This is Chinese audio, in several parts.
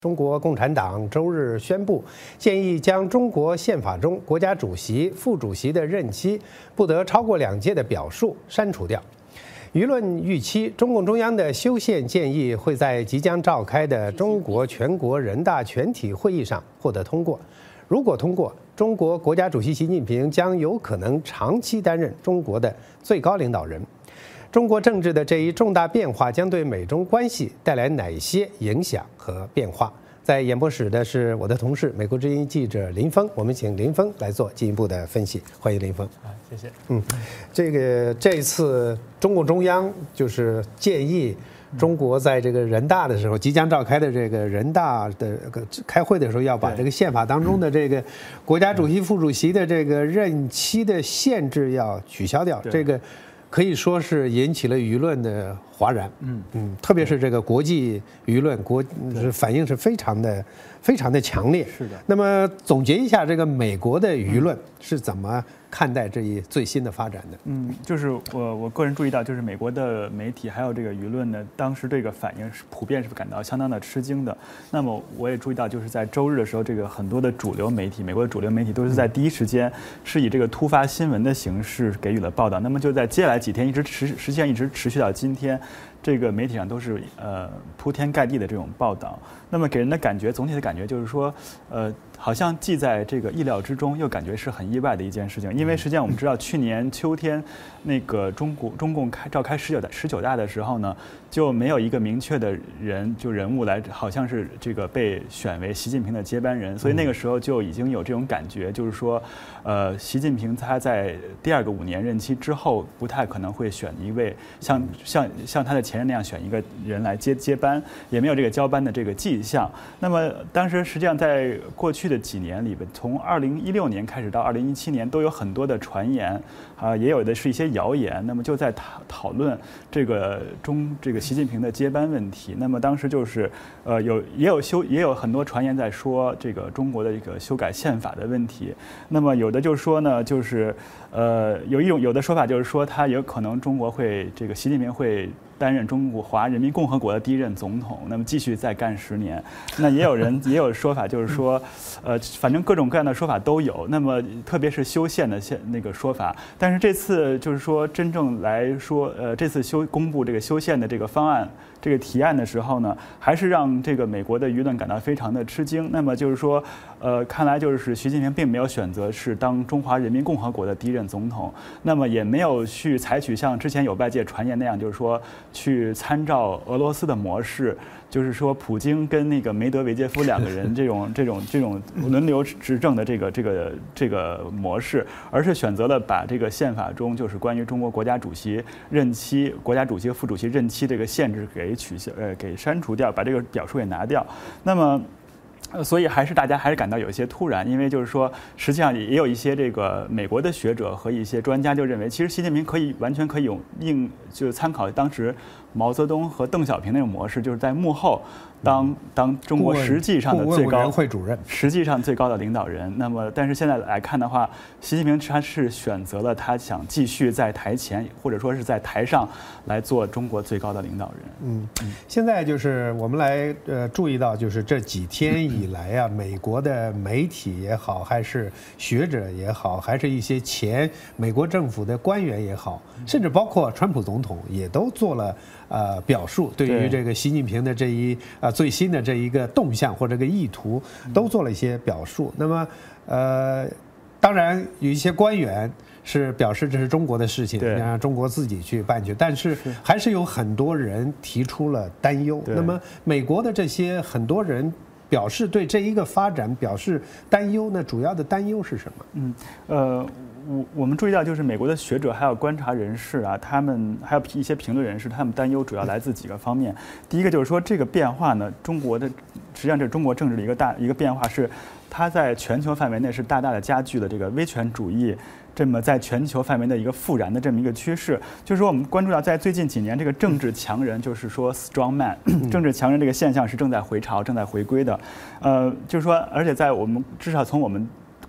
中国共产党周日宣布，建议将中国宪法中国家主席、副主席的任期不得超过2届的表述删除掉。舆论预期，中共中央的修宪建议会在即将召开的中国全国人大全体会议上获得通过。如果通过，中国国家主席习近平将有可能长期担任中国的最高领导人。中国政治的这一重大变化将对美中关系带来哪些影响和变化？在演播室的是我的同事，美国之音记者林峰，我们请林峰来做进一步的分析。欢迎林峰。 谢谢。 这一次中共中央就是建议中国在这个人大的时候，即将召开的这个人大的开会的时候，要把这个宪法当中的这个国家主席、副主席的这个任期的限制要取消掉。这个可以说是引起了舆论的哗然，特别是这个国际舆论反应是非常的强烈。 是的。 那么总结一下，这个美国的舆论是怎么看待这一最新的发展的？ 就是我个人注意到，就是美国的媒体还有这个舆论呢，当时这个反应是普遍是感到相当的吃惊的。那么我也注意到，就是在周日的时候，这个很多的主流媒体，美国的主流媒体都是在第一时间是以这个突发新闻的形式给予了报道。那么就在接下来几天实际上一直持续到今天，这个媒体上都是铺天盖地的这种报道。那么给人的感觉，总体的感觉就是说，好像既在这个意料之中，又感觉是很意外的一件事情。因为实际上我们知道，去年秋天那个中共召开19大的时候呢，就没有一个明确的人物来，好像是这个被选为习近平的接班人。所以那个时候就已经有这种感觉，就是说，习近平他在第2个5年任期之后，不太可能会选一位像他的前任那样选一个人来接班，也没有这个交班的这个迹象。那么当时实际上在过去的几年里边，从2016年开始到2017年，都有很多的传言也有的是一些谣言。那么就在讨论这个习近平的接班问题。那么当时就是也有很多传言在说这个中国的这个修改宪法的问题。那么有的就是说呢，就是有的说法就是说，他有可能这个习近平会担任中华人民共和国的第1任总统，那么继续再干10年。那也有说法就是说，反正各种各样的说法都有。那么特别是修宪的那个说法，但是这次就是说真正来说，这次公布这个修宪的这个方案。这个提案的时候呢，还是让这个美国的舆论感到非常的吃惊。那么就是说，看来就是习近平并没有选择是当中华人民共和国的第1任总统，那么也没有去采取像之前有外界传言那样，就是说去参照俄罗斯的模式，就是说普京跟那个梅德韦杰夫2个人这种轮流执政的这个模式，而是选择了把这个宪法中就是关于中国国家主席任期、国家主席和副主席任期这个限制给删除掉，把这个表述给拿掉。那么所以大家还是感到有一些突然，因为就是说，实际上也有一些这个美国的学者和一些专家就认为，其实习近平完全可以就是参考当时毛泽东和邓小平那种模式，就是在幕后当中国实际上的最高会主任， 实际上最高的领导人。那么，但是现在来看的话，习近平他是选择了他想继续在台前或者说是在台上来做中国最高的领导人。 现在就是我们来注意到，就是这几天以来啊，美国的媒体也好，还是学者也好，还是一些前美国政府的官员也好，甚至包括川普总统也都做了表述，对于这个习近平的这一最新的这一个动向或者个意图，都做了一些表述。那么当然有一些官员是表示这是中国的事情，让中国自己去办去，但是还是有很多人提出了担忧。那么美国的这些很多人表示对这一个发展表示担忧，那主要的担忧是什么？ 我们注意到，就是美国的学者还有观察人士他们还有一些评论人士，他们担忧主要来自几个方面。第一个就是说，这个变化呢，实际上这是中国政治的一个变化，是它在全球范围内是大大的加剧了这个威权主义这么在全球范围的一个复燃的这么一个趋势。就是说，我们关注到在最近几年，这个政治强人，就是说 strong man 政治强人这个现象是正在回潮、正在回归的。就是说，而且在至少从我们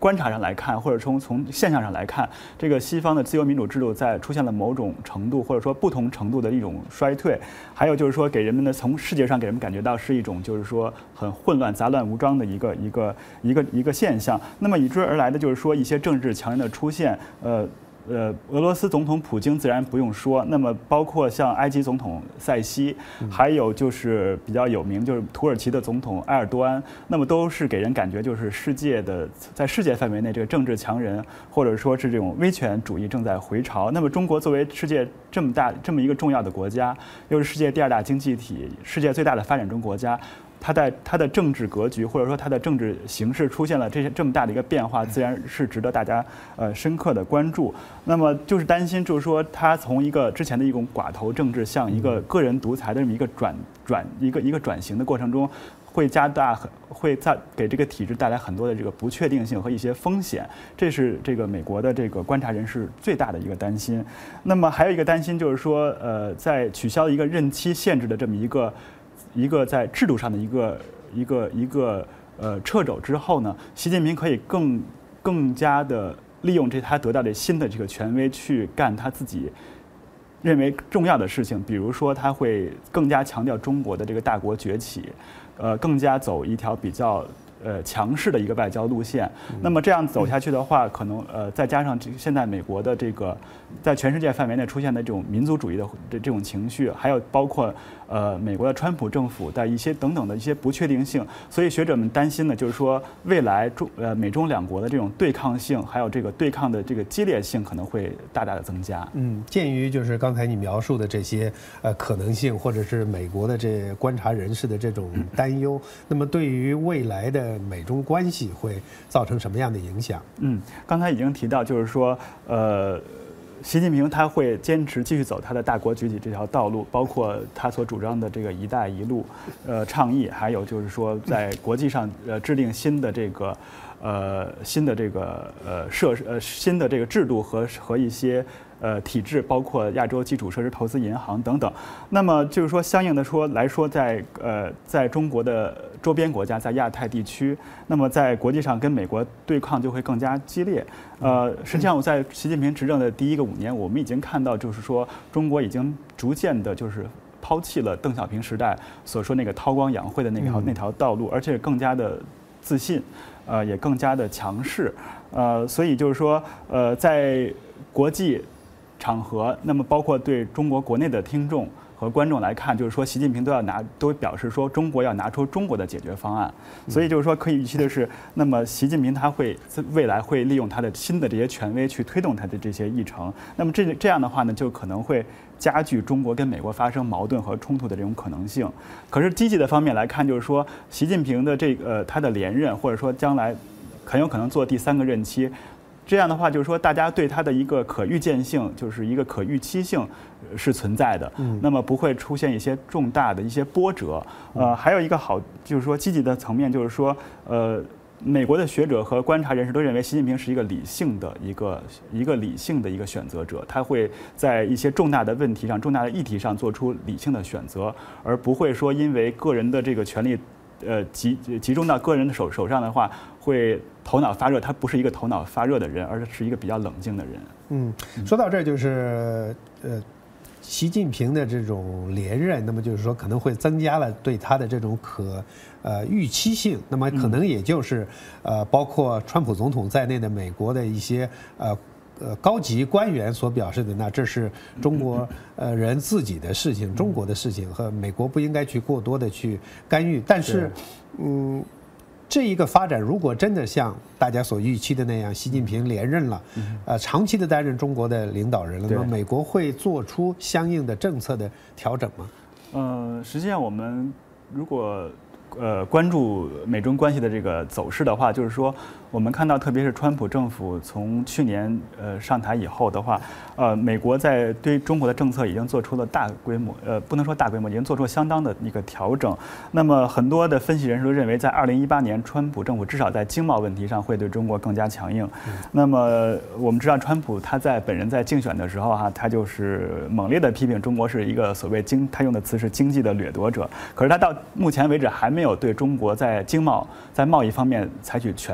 观察上来看，或者从现象上来看，这个西方的自由民主制度在出现了某种程度或者说不同程度的一种衰退，还有就是说给人们的从视觉上给人们感觉到是一种就是说很混乱、杂乱无章的一个现象。那么以之而来的就是说一些政治强人的出现，俄罗斯总统普京自然不用说，那么包括像埃及总统塞西，还有就是比较有名就是土耳其的总统埃尔多安，那么都是给人感觉就是在世界范围内这个政治强人或者说是这种威权主义正在回潮。那么中国作为世界这么一个重要的国家，又是世界第2大经济体，世界最大的发展中国家。它的政治格局或者说它的政治形势出现了这么大的一个变化，自然是值得大家深刻的关注。那么就是担心，就是说它从一个之前的一种寡头政治向一个个人独裁的这么一个转型的过程中，会给这个体制带来很多的这个不确定性和一些风险，这是这个美国的这个观察人士最大的一个担心。那么还有一个担心就是说，在取消一个任期限制的这么一个在制度上的一个掣肘之后呢，习近平可以更加的利用他得到的新的这个权威去干他自己认为重要的事情，比如说他会更加强调中国的这个大国崛起，更加走一条比较强势的一个外交路线。那么这样走下去的话，可能再加上现在美国的这个在全世界范围内出现的这种民族主义的这种情绪，还有包括美国的川普政府的一些等等的一些不确定性，所以学者们担心的就是说，未来美中两国的这种对抗性，还有这个对抗的这个激烈性可能会大大的增加。 鉴于就是刚才你描述的这些可能性，或者是美国的这观察人士的这种担忧，那么对于未来的美中关系会造成什么样的影响？ 刚才已经提到，就是说习近平他会坚持继续走他的大国崛起这条道路，包括他所主张的这个“一带一路”倡议，还有就是说在国际上制定新的这个新的这个制度和一些体制，包括亚洲基础设施投资银行等等。那么就是说，相应的来说，在中国的周边国家，在亚太地区，那么在国际上跟美国对抗就会更加激烈。实际上，我在习近平执政的第1个5年，我们已经看到，就是说中国已经逐渐的，就是抛弃了邓小平时代所说那个韬光养晦的那条道路，而且更加的自信，也更加的强势。所以就是说，在国际场合，那么包括对中国国内的听众和观众来看，就是说习近平都表示说中国要拿出中国的解决方案。所以就是说可以预期的是，那么习近平他未来会利用他的新的这些权威去推动他的这些议程。那么这样的话呢，就可能会加剧中国跟美国发生矛盾和冲突的这种可能性。可是积极的方面来看，就是说习近平的他的连任，或者说将来很有可能做第3个任期。这样的话，就是说，大家对它的一个可预见性，就是一个可预期性是存在的。那么不会出现一些重大的一些波折。还有一个就是说积极的层面，就是说，美国的学者和观察人士都认为，习近平是一个理性的一个选择者，他会在一些重大的问题上、重大的议题上做出理性的选择，而不会说因为个人的这个权利。集中到个人的手上的话，会头脑发热。他不是一个头脑发热的人，而是一个比较冷静的人。 说到这儿，就是习近平的这种连任，那么就是说可能会增加了对他的这种预期性。那么可能也就是包括川普总统在内的美国的一些高级官员所表示的，那这是中国人自己的事情，中国的事情，和美国不应该去过多的去干预。但是，这一个发展如果真的像大家所预期的那样，习近平连任了，长期的担任中国的领导人了，那么美国会做出相应的政策的调整吗？ 实际上我们如果关注美中关系的这个走势的话，就是说，我们看到，特别是川普政府从去年上台以后的话，美国在对中国的政策已经做出了大规模，不能说大规模，已经做出了相当的一个调整。那么很多的分析人士都认为，在2018年，川普政府至少在经贸问题上会对中国更加强硬。那么我们知道，川普他本人在竞选的时候他就是猛烈的批评中国是一个所谓他用的词是经济的掠夺者。可是他到目前为止还没有对中国在贸易方面采取全方位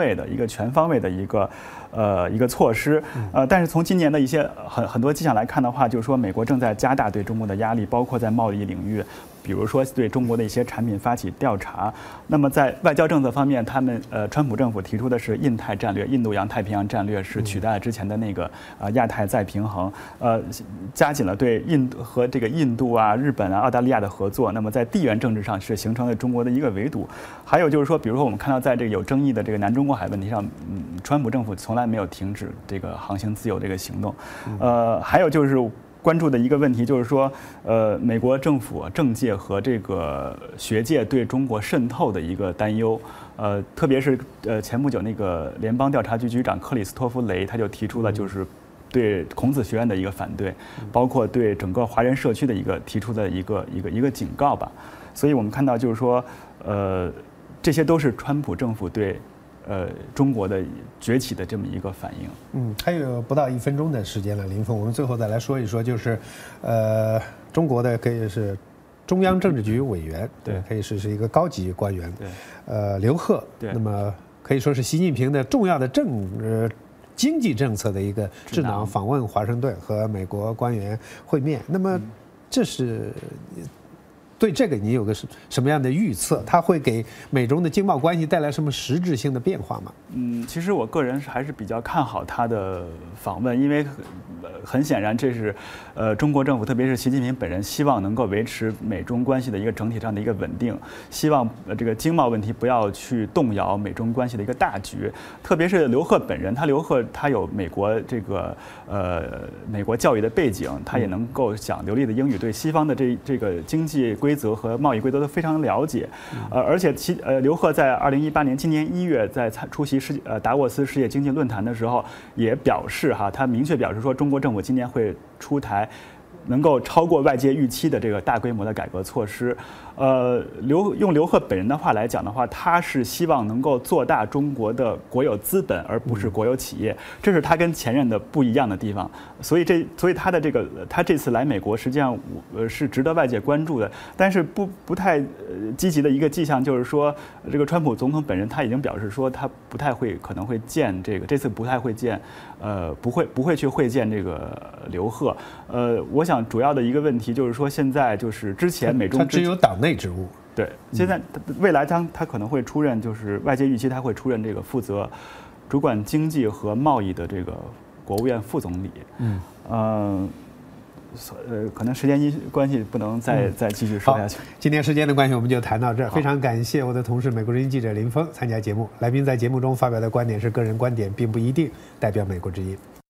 位的、一个全方位的一个措施。但是从今年的一些很多迹象来看的话，就是说美国正在加大对中国的压力，包括在贸易领域。比如说对中国的一些产品发起调查，那么在外交政策方面，川普政府提出的是印太战略，印度洋太平洋战略是取代了之前的那个亚太再平衡，加紧了对印度啊、日本啊、澳大利亚的合作。那么在地缘政治上是形成了中国的一个围堵。还有就是说，比如说我们看到在这个有争议的这个南中国海问题上，川普政府从来没有停止这个航行自由这个行动。还有就是关注的一个问题就是说，美国政府、政界和这个学界对中国渗透的一个担忧。特别是前不久那个联邦调查局局长克里斯托弗雷他就提出了就是对孔子学院的一个反对，包括对整个华人社区的提出的一个警告吧。所以我们看到就是说，这些都是川普政府对中国的崛起的这么一个反应。 还有不到1分钟的时间了，林峰，我们最后再来说一说，就是中国的可以是中央政治局委员， 对， 可以是一个高级官员， 对， 刘鹤， 对， 那么可以说是习近平的重要的经济政策的一个智囊，访问华盛顿和美国官员会面。那么这是对这个你有个什么样的预测？它会给美中的经贸关系带来什么实质性的变化吗？ 其实我个人还是比较看好他的访问，因为很显然这是中国政府，特别是习近平本人希望能够维持美中关系的一个整体上的一个稳定，希望这个经贸问题不要去动摇美中关系的一个大局。特别是刘鹤本人，他有美国美国教育的背景，他也能够讲流利的英语，对西方的这个经济规则和贸易规则都非常了解。而且刘鹤在2018年今年1月在出席达沃斯世界经济论坛的时候，也表示他明确表示说，中国政府今年会出台能够超过外界预期的这个大规模的改革措施。用刘鹤本人的话来讲的话，他是希望能够做大中国的国有资本，而不是国有企业，这是他跟前任的不一样的地方。所以他这次来美国，实际上是值得外界关注的。但是不太积极的一个迹象就是说，这个川普总统本人他已经表示说，他可能会见这次不太会见，不会去会见这个刘鹤。我想主要的一个问题就是说，现在就是之前美中他只有党内职务。 对，现在未来他可能会出任，就是外界预期他会出任这个负责主管经济和贸易的这个国务院副总理。可能时间关系不能再继续说下去。 今天时间的关系，我们就谈到这儿。非常感谢我的同事美国之音记者林峰参加节目。来宾在节目中发表的观点是个人观点，并不一定代表美国之音。